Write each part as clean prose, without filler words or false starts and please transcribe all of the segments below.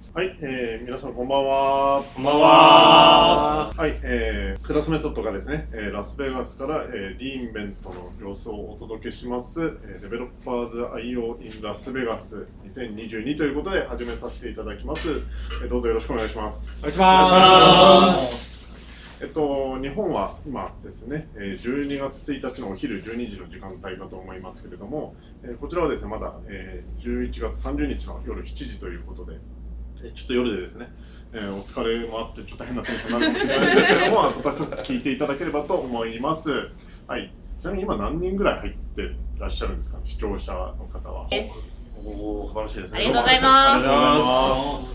はい、皆さんこんばんは。 こんばんは。 はい、クラスメソッドがですね、ラスベガスから、リーンベントの様子をお届けします、デベロッパーズ IO in ラスベガス2022ということで始めさせていただきます。どうぞよろしくお願いします。 お願いします。 日本は今ですね、12月1日のお昼12時の時間帯かと思いますけれども、こちらはですね、まだ、11月30日の夜7時ということで、ちょっと夜でですね、お疲れもあってちょっと変なテンションになるかもしれないんですけども、温かく聞いていただければと思います。はい。ちなみに今何人ぐらい入ってらっしゃるんですかね、視聴者の方は。おお、素晴らしいですね。 ありがとうございます。 ありがとうございます。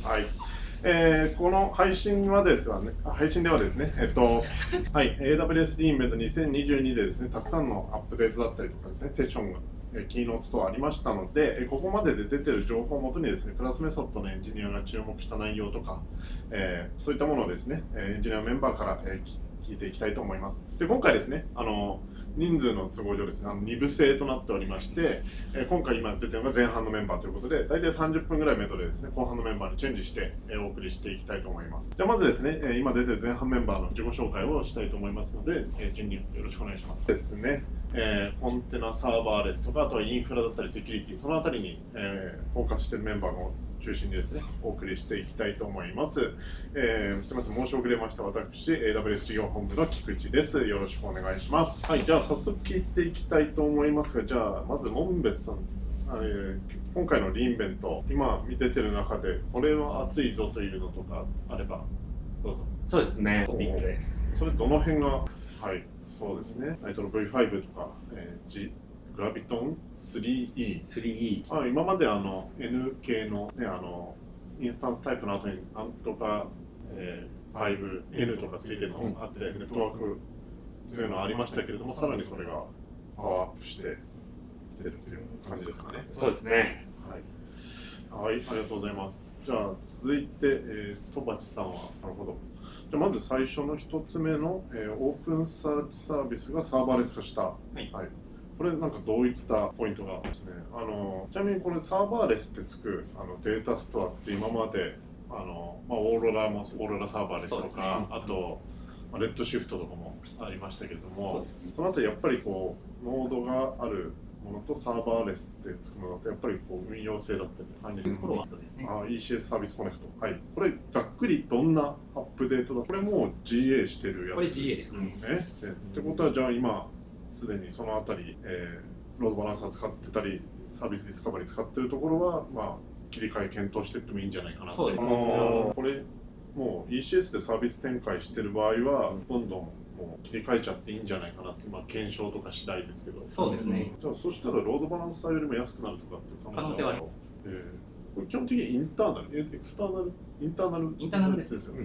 はい。この配信はですね、配信ではですね、はい、AWS リーンベント2022でですね、たくさんのアップデートだったりとかですね、セッションがキーノート等ありましたので、ここまでで出てる情報をもとにですね、クラスメソッドのエンジニアが注目した内容とか、そういったものをですね、エンジニアメンバーから、聞いていきたいと思います。で、今回ですね、人数の都合上ですね、2部制となっておりまして、今回今出てるのが前半のメンバーということで、大体30分ぐらい目処でですね、後半のメンバーにチェンジして、お送りしていきたいと思います。じゃあまずですね、今出てる前半メンバーの自己紹介をしたいと思いますので、順によろしくお願いします。ですね、コンテナサーバーレスとか、あとはインフラだったりセキュリティ、そのあたりに、フォーカスしているメンバーを中心にですね、お送りしていきたいと思います。すみません、申し遅れました。私、AWS 事業本部の菊池です。よろしくお願いします。はい、じゃあ早速聞いていきたいと思いますが、じゃあまず門別さん、今回のリーンベント、今見ててる中で、これは熱いぞというのとかあれば、どうぞ。 そうですね、トピックです。 それどの辺が、はい、そうですね、タイトル V5 とか、グラビトン 3E。 3E。 今までN 系の、ね、インスタンスタイプの後になんとか、5N とかついてるのがあって、ネットワークというのはありましたけれども、さらにそれがパワーアップしてきてるという感じですかね。 そうですね。 はい、はい、ありがとうございます。じゃあ続いて、戸鉢さんは、なるほど。じゃあまず最初の一つ目の、オープンサーチサービスがサーバーレス化した。はい。これなんかどういったポイントがですね。ちなみにこれサーバーレスってつくデータストアって今までオーロラサーバーレスとか、ね、あと、レッドシフトとかもありましたけれども、その後やっぱりこうノードがあるものとサーバーレスってつくものだとやっぱりこう運用性だったり管理性フォロワードですね。ECS サービスコネクト。はい。これざっくりどんなアップデートだ。これもう GA してるやつですね。ってことはじゃあ今すでにそのあたり、ロードバランサー使ってたりサービスディスカバリー使ってるところは切り替え検討していってもいいんじゃないかなって。これもう ECS でサービス展開してる場合はどんどんもう切り替えちゃっていいんじゃないかなって、検証とか次第ですけど。 そうですね。 じゃあそしたらロードバランサーよりも安くなるとかっていう可能性はある。これ基本的にインターナル、エクスターナル、インターナルですよね。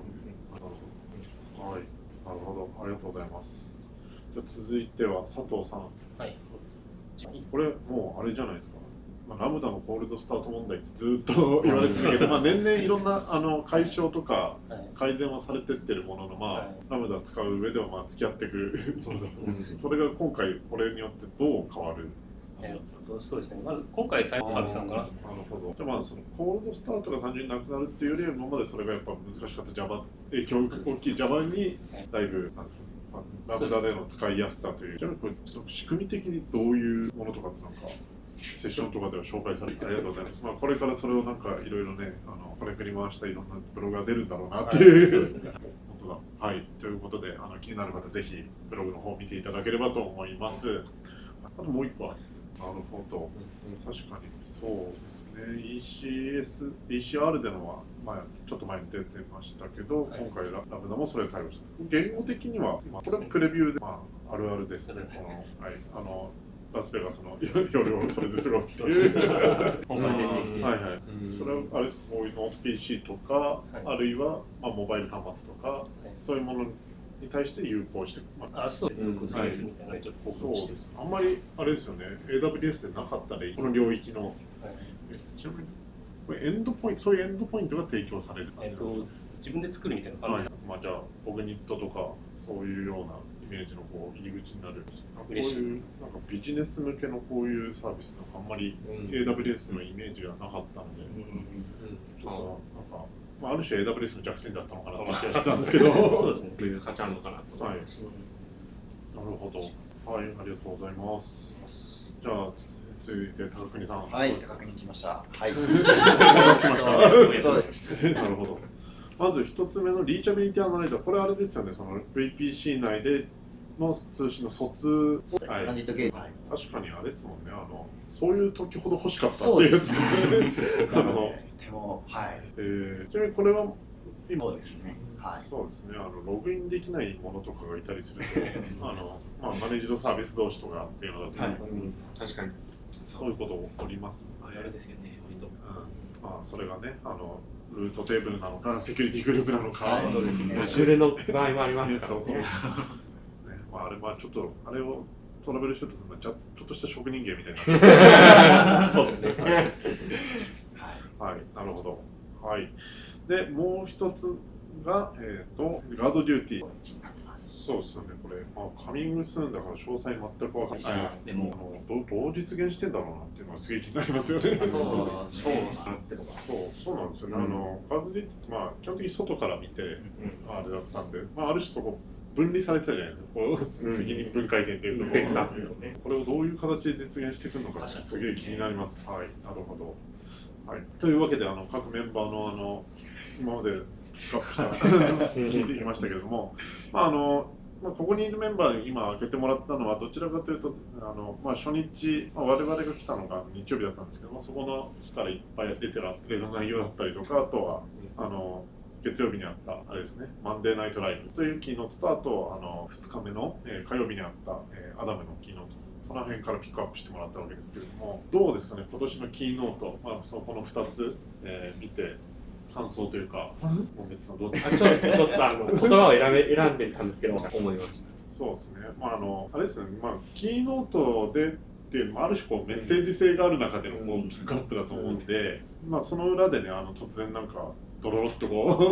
はい、なるほど、ありがとうございます。じゃあ続いては佐藤さん。はい。これもうあれじゃないですか。ラムダのコールドスタート問題ってずっと言われてたけど、年々いろんな解消とか改善はされてってるものの、ラムダ使う上では付き合っていくものだと思うんですけど、それが今回これによってどう変わる。 そうですね、まず今回、タイプサービスなのかな。 なるほど。じゃあそのコールドスタートが単純になくなるっていうよりは、今までそれがやっぱ難しかった Java、影響大きい Java にだいぶ、なんですか、ラムダでの使いやすさという。じゃあこれ仕組み的にどういうものとかってなんかセッションとかでは紹介されてありがとうございます。これからそれをなんかいろいろね、これ振り回したいろんなブログが出るんだろうなっていう。そうですね。本当だ。はい。ということで、気になる方ぜひブログの方を見ていただければと思います。あともう一個は。なるほど。確かにそうですね。ECR でのは、ちょっと前に出てましたけど、今回ラムダもそれを対応した。言語的には、これはプレビューで、あるあるですね。ラスベガスの夜をそれで過ごすっていう。 今回出ていて。 はいはい。それはあれですか、こういうノート PC とか、あるいはモバイル端末とか、そういうものに対して有効して、 そうです。サイズみたいなのちょっとそうです。あんまりあれですよね、AWS でなかった例、この領域の。ちなみに、これそういうエンドポイントが提供される。 自分で作るみたいな感じ。 じゃあ、オグニットとか、そういうようなメージのこう入り口になる。こう嬉しいいうなんかビジネス向けのこういうサービスなんかあんまり AWS のイメージがなかったので、ちょっとなんか、まあ、ある種 AWS の弱点だったのかなって気がしたんですけど、 そうですね。こういう価値あるのかなと思います。 なるほど。はい、ありがとうございます。じゃあ続いて高国さん。 はい、高国来ました。はい。 お待たせしました。 そうです。 なるほど。まず一つ目のリーチャビリティアナライザー、これあれですよね、その VPC 内での通信の疎通、 トランジットゲーム。はい。 確かにあれですもんね、そういう時ほど欲しかったっていうやつですね。 なので、とても、はい。 ちなみにこれは今、 そうですね。はい。 そうですね、ログインできないものとかがいたりすると、まあ、マネージドサービス同士とかっていうのだと、 確かに。 そういうこと起こりますあれですよね、割と。 まあ、それがね、ルートテーブルなのか、セキュリティグループなのか、 はい、そうですね。 グルの場合もありますからね。 まあ、あれはちょっと、あれをトラブルシュートするのはちょっとした職人芸みたいな。 そうですね。 はい、なるほど。はい。で、もう一つが、ガードデューティー。そうですよね、これ、まあ、カミングスーンだから詳細全く分かんない。でもどう実現してんだろうなっていうのはすげえ気になりますよね。そうなんですよね。ガードデューティーって、まあ、基本的に外から見て、あれだったんで、まあ、ある種そこ、分離されてたじゃないですか。責任分解点っていうところ、これをどういう形で実現していくのかすげえ気になります。はい、なるほど。はい、というわけで各メンバーの今までピックアップした聞いてきましたけれども、ここにいるメンバーに今開けてもらったのはどちらかというとですね、初日、我々が来たのが日曜日だったんですけども、そこの日からいっぱい出てるアップデートの内容だったりとか、あとは月曜日にあったあれですね、マンデーナイトライブというキーノートと、あと2日目の火曜日にあったアダムのキーノート、その辺からピックアップしてもらったわけですけれども、どうですかね、今年のキーノート、この2つ、見て、感想というか、もう別のどうですか。 ちょっと言葉を選んでたんですけど、思いました。 そうですね、あれですね、キーノートでっていうのも、ある種メッセージ性がある中でのピックアップだと思うんで、その裏でね、突然なんか、ドロロッと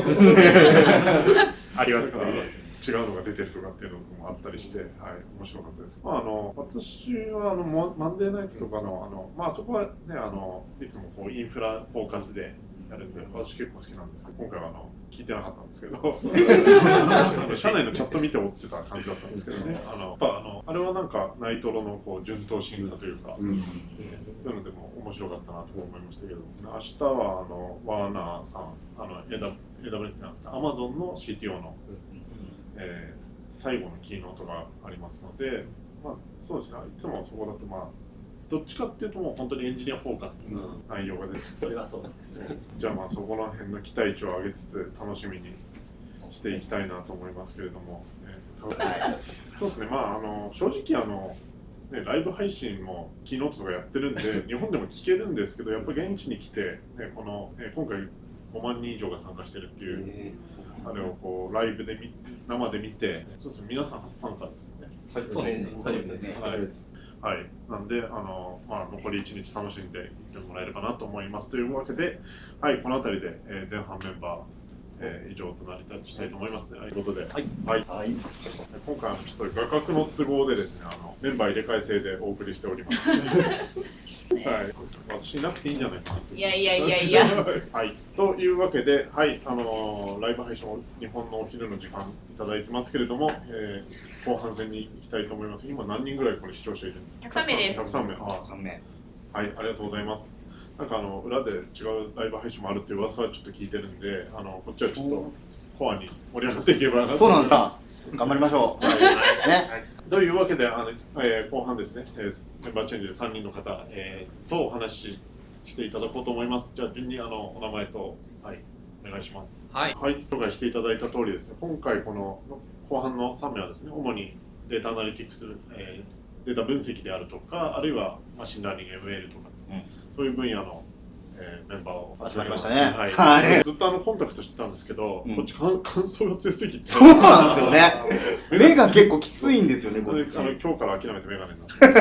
ありますね。 違うのが出てるとかっていうのもあったりして、はい、面白かったです。私はマンデーナイトとかのそこはねいつもインフラフォーカスでやるんで、私結構好きなんですけど、今回は聞いてなかったんですけど社内のチャット見て追ってた感じだったんですけどね、あれはなんかナイトロの順当進化というか、そういうのでも面白かったなと思いましたけど、明日はワーナーさん、AWS じゃなくて Amazon の CTO の最後のキーノートがありますので、そうですね、いつもそこだとどっちかっていうともう本当にエンジニアフォーカスの内容が出てそれはそうなんですね。 じゃあそこら辺の期待値を上げつつ楽しみにしていきたいなと思いますけれども、そうですね、正直ライブ配信もキーノートとかやってるんで日本でも聞けるんですけど、やっぱ現地に来て、今回5万人以上が参加してるっていうあれをライブで生で見て、そうですね、皆さん初参加ですよね。 そうですね。 はい、なんで残り1日楽しんでいってもらえればなと思いますというわけで、はい、この辺りで前半メンバー以上となりたいと思います。ということで、今回ちょっと画角の都合でですね、メンバー入れ替え制でお送りしております。はい、私いなくていいんじゃないかな。 いや。 はい、というわけで、はい、ライブ配信を日本のお昼の時間いただいてますけれども、後半戦に行きたいと思います。今何人ぐらいこれ視聴者いるんですか ？103名です。 103名。はい、ありがとうございます。なんか裏で違うライブ配信もあるっていう噂はちょっと聞いてるんで、こっちはちょっとコアに盛り上がっていけばなと。 そうなんですか。頑張りましょう。 ね。というわけで後半ですね、メンバーチェンジで3人の方、とお話ししていただこうと思います。じゃあ順にお名前と、はい、お願いします。はい、紹介していただいた通りですね、今回この後半の3名はですね、主にデータアナリティクス、データ分析であるとか、あるいはマシンラーニング ML とかですね、そういう分野のメンバーを集まりましたね。 ずっとコンタクトしてたんですけど、こっち感想が強すぎて。 そうなんですよね。目が結構きついんですよね。 今日から諦めてメガネになってます。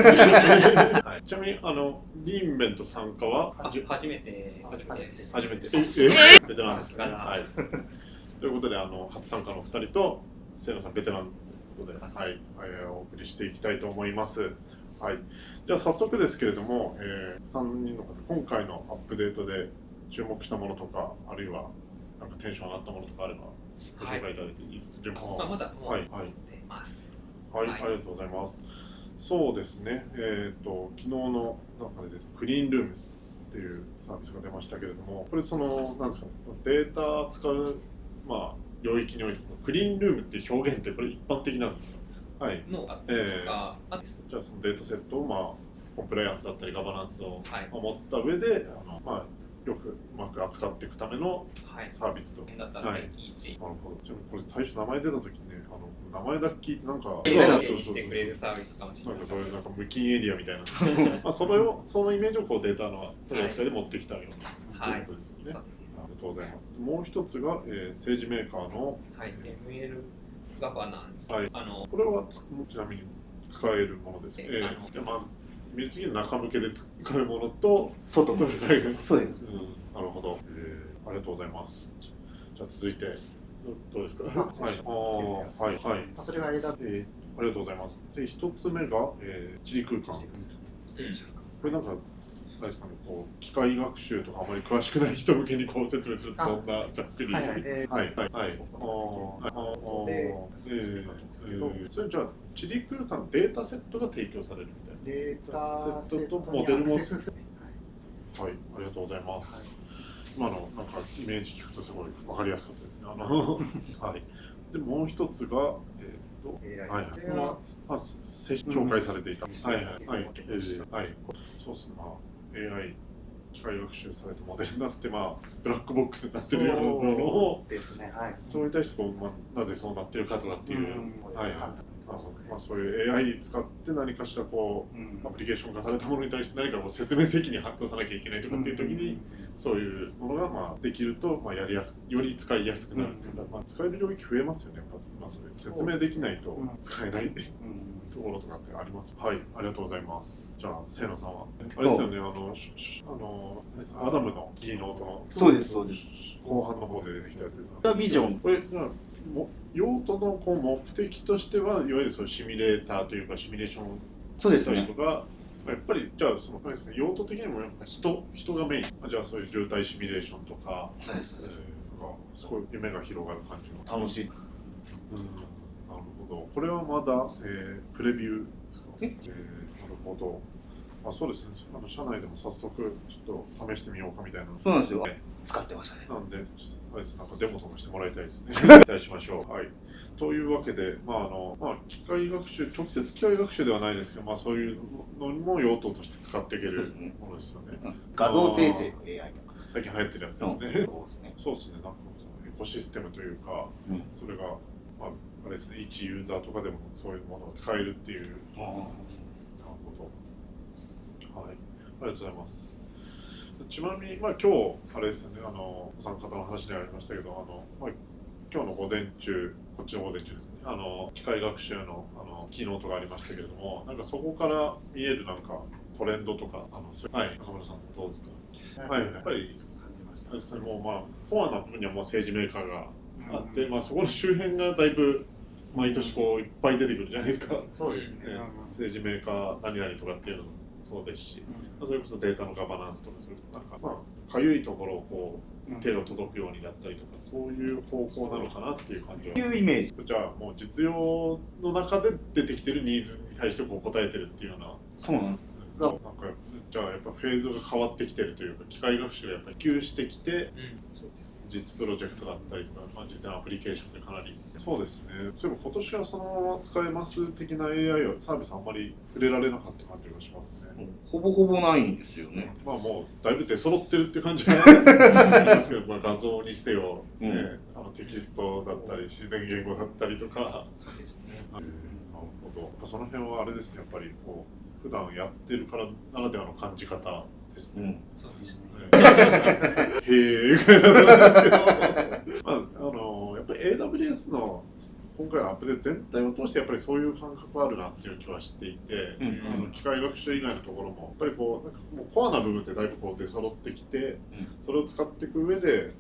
ちなみにリーンベント参加は初めて。 ベテランですね。ということで初参加の2人と清野さんベテランことで、はい、お送りしていきたいと思います。はい、じゃあ早速ですけれども、3人の方、今回のアップデートで注目したものとか、あるいはなんかテンション上がったものとかあれば、ご紹介いただいていいですか。 まだもうはい、 持ってます。 はい、ありがとうございます。そうですね、昨日の中で出たクリーンルームスっていうサービスが出ましたけれども、これなんですか、データ使う、領域においてクリーンルームっていう表現ってこれ一般的なんですか。はい。 のとか、 じゃあそのデータセットをコンプライアンスだったりガバナンスをはい守った上で、よくうまく扱っていくためのサービスと。 だったら聞いて、 なるほど。ちなみにこれ最初名前出た時ね、名前だけ聞いてなんかしてくれるサービスかもしれない。 なんかそういうなんか無菌エリアみたいなそのイメージをデータの取り扱いで持ってきたような、ということですよね。ありがとうございます。もう一つが、政治メーカーの、 ML ガバナンス。 はい、これはちなみに使えるものです。イメージ的に中向けで使うものと外向けで。そうです。 なるほど、ありがとうございます。じゃあ続いてどうですか。はい。 それが AWS。 ありがとうございます。で一つ目が、地理空間。これなんかあれですかね、機械学習とかあまり詳しくない人向けに説明するとどんなざっくり。それじゃあ地理空間データセットが提供されるみたいな。 データセットモデルも。はい、 ありがとうございます。今のなんかイメージ聞くとすごい分かりやすかったですね。はい。でもう一つが紹介されていた。そうですね。AI 機械学習されたモデルになってブラックボックスになってるようなものをですね。はい。 それに対してなぜそうなってるかとかっていう。そういう AI 使って何かしらアプリケーション化されたものに対して何か説明責任を果たさなきゃいけないとかっていう時にそういうものができるとやりやすくより使いやすくなるっていうか使える領域増えますよね。やっぱそれ説明できないと使えないところとかってあります。はい、ありがとうございます。じゃあ清野さんはあれですよね。アダムのキーノートのそうです後半の方で出てきたやつです。 これはビジョン。 これ用途の目的としてはいわゆるそのシミュレーターというかシミュレーションしたりとか、やっぱりじゃあ用途的にもやっぱ人がメイン。じゃあそういう渋滞シミュレーションとか、すごい夢が広がる感じの。 楽しい。 なるほど。これはまだ、プレビューですか。なるほど。そうですね。社内でも早速ちょっと試してみようかみたいな。 そうなんですよ。使ってましたね。 なんで、なんかデモとかしてもらいたいですね。期待しましょう。はい。というわけで、機械学習、直接機械学習ではないですけど、そういうのにも用途として使っていけるものですよね。 画像生成の AI とか。 最近流行ってるやつですね。そうですね。なんかエコシステムというか、それが、あれですね、一ユーザーとかでもそういうものを使えるっていう。なるほど。はい。ありがとうございます。ちなみに、今日、あれですよね、お三方の話でありましたけど、今日の午前中、こっちの午前中ですね、機械学習のキーノートがありましたけれども、なんかそこから見えるなんかトレンドとか、中村さん、どうですか。やっぱり、あれですかね、もうコアな部分にはもう政治メーカーがあって、そこの周辺がだいぶ毎年いっぱい出てくるじゃないですか。 そうですね。 政治メーカー何々とかっていうのもそうですし、それこそデータのガバナンスとか、そういうなんかかゆいところを手が届くようになったりとか、そういう方向なのかなっていう感じは。 いうイメージ。 じゃあもう実用の中で出てきてるニーズに対して答えてるっていうような。 そうなんです。 なんかじゃあやっぱフェーズが変わってきてるというか、機械学習がやっぱり普及してきて、実プロジェクトだったりとか、実際のアプリケーションでかなり。そうですね。そういえば今年はそのまま使えます的な AI をサービスあんまり触れられなかった感じがしますね。 ほぼほぼないんですよね。 もうだいぶ出揃ってるって感じがありますけど、画像にしてよ、テキストだったり自然言語だったりとか。 そうですね。 なるほど。その辺はあれですね。やっぱり普段やってるからならではの感じ方ですね。 そうですね。 へえぐらいなんですけど、やっぱり AWS の今回のアップデート全体を通してやっぱりそういう感覚あるなっていう気はしていて、機械学習以外のところもやっぱりなんかもうコアな部分ってだいぶ出揃ってきて、それを使っていく上で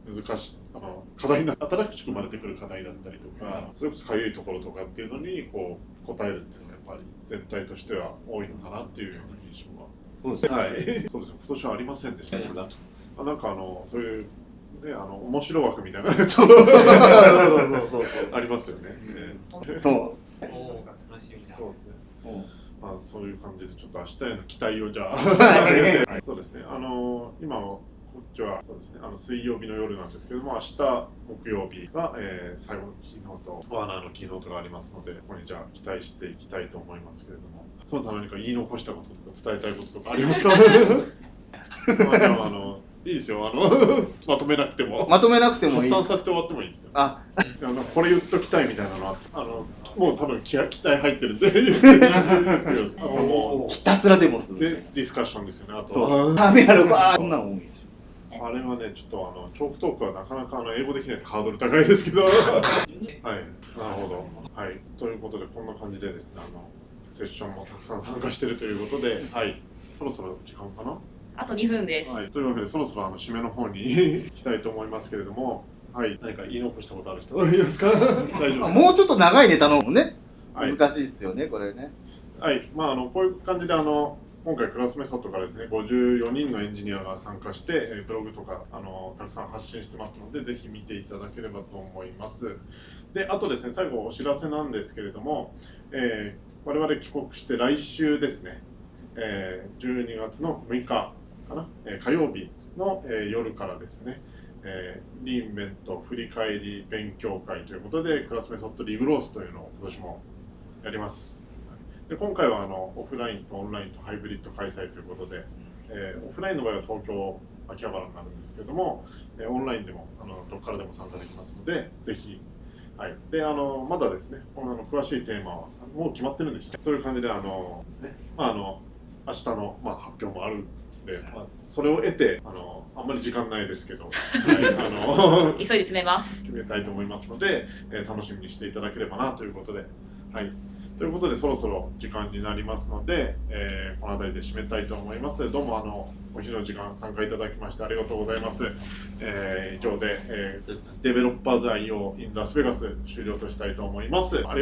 難しい課題新しく生まれてくる課題だったりとか、それこそかゆいところとかっていうのにこう答えるっていうのがやっぱり全体としては多いのかなっていうような印象は。そうですね。はい。そうですね。今年はありませんでしたね。なんかそういうね面白枠みたいなちょっとありますよね。 そう。 おー楽しみだ。 そうですね。まあそういう感じでちょっと明日への期待をじゃあそうですね。今こっちはそうですね。水曜日の夜なんですけども、明日木曜日が、最後のキーノート、ワーナーのキーノートがありますので、ここにじゃあ期待していきたいと思いますけれども、その他何か言い残したこととか伝えたいこととかありますか？まあでもいいですよ。まとめなくても。 まとめなくてもいいです。 発散させて終わってもいいですよ。 あ、 これ言っときたいみたいなのはもう多分期待入ってるんであともひたすらデモすうる。 でディスカッションですよね。あとそう。ダメやろばー。そんなの多いですよ。 あれはねちょっとチョークトークはなかなか英語できないとハードル高いですけどはいなるほど。はいということでこんな感じでですねセッションもたくさん参加しているということで、はい、そろそろ時間かな。 あと2分です。 はい、というわけでそろそろ締めの方に行きたいと思いますけれども、はい、何か言い残したことある人いますか？大丈夫。 もうちょっと長いネタのもね、 はい難しいですよね、これね。 はい、まあこういう感じで今回クラスメソッドからですね、54人のエンジニアが参加して、ブログとかたくさん発信してますので、ぜひ見ていただければと思います。で、あとですね、最後お知らせなんですけれども、我々帰国して来週ですね、12月の6日かな、火曜日の、夜からですね、リーンベント振り返り勉強会ということで、クラスメソッドリグロースというのを今年もやります。で今回はオフラインとオンラインとハイブリッド開催ということで、オフラインの場合は東京、秋葉原になるんですけども、オンラインでもどこからでも参加できますので、ぜひ、はい、でまだですね、詳しいテーマはもう決まってるんでした。そういう感じでですね、明日の、発表もあるんで、それを得てあんまり時間ないですけど、はい、 急いで詰めます。 決めたいと思いますので、楽しみにしていただければなということで、はい。ということでそろそろ時間になりますので、この辺りで締めたいと思います。どうもお昼の時間参加いただきましてありがとうございます。以上で、デベロッパーズ IO in ラスベガス終了としたいと思います。